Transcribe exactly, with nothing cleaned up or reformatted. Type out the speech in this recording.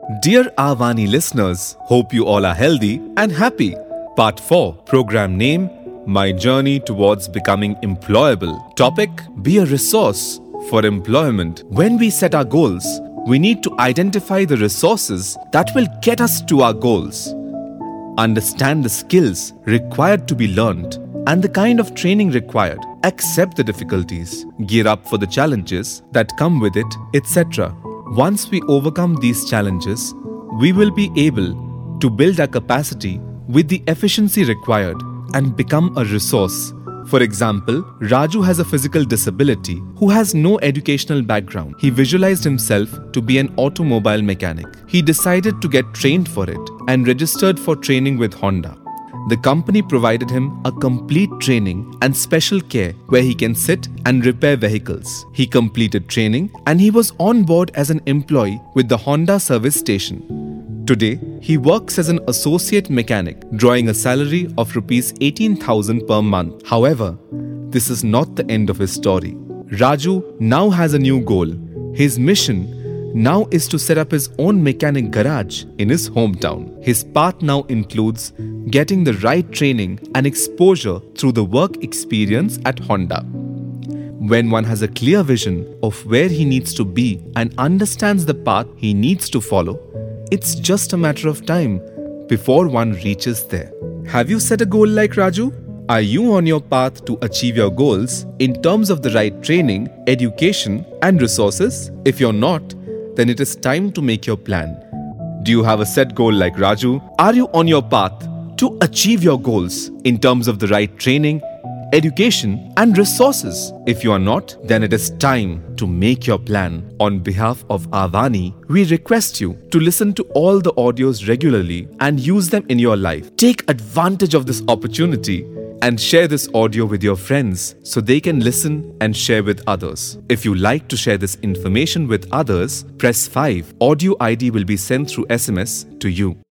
Dear Avani listeners, hope you all are healthy and happy. Part four, program name, My Journey Towards Becoming Employable. Topic, Be a Resource for Employment. When we set our goals, we need to identify the resources that will get us to our goals. Understand the skills required to be learned and the kind of training required. Accept the difficulties, gear up for the challenges that come with it, et cetera. Once we overcome these challenges, we will be able to build our capacity with the efficiency required and become a resource. For example, Raju has a physical disability who has no educational background. He visualized himself to be an automobile mechanic. He decided to get trained for it and registered for training with Honda. The company provided him a complete training and special care where he can sit and repair vehicles. He completed training and he was on board as an employee with the Honda service station. Today, he works as an associate mechanic, drawing a salary of rupees eighteen thousand per month. However, this is not the end of his story. Raju now has a new goal. His mission now is to set up his own mechanic garage in his hometown. His path now includes getting the right training and exposure through the work experience at Honda. When one has a clear vision of where he needs to be and understands the path he needs to follow, it's just a matter of time before one reaches there. Have you set a goal like Raju? Are you on your path to achieve your goals in terms of the right training, education, and resources? If you're not, then it is time to make your plan. Do you have a set goal like Raju? Are you on your path to achieve your goals in terms of the right training, education, and resources? If you are not, then it is time to make your plan. On behalf of Avani, we request you to listen to all the audios regularly and use them in your life. Take advantage of this opportunity and share this audio with your friends so they can listen and share with others. If you like to share this information with others, press five. Audio I D will be sent through S M S to you.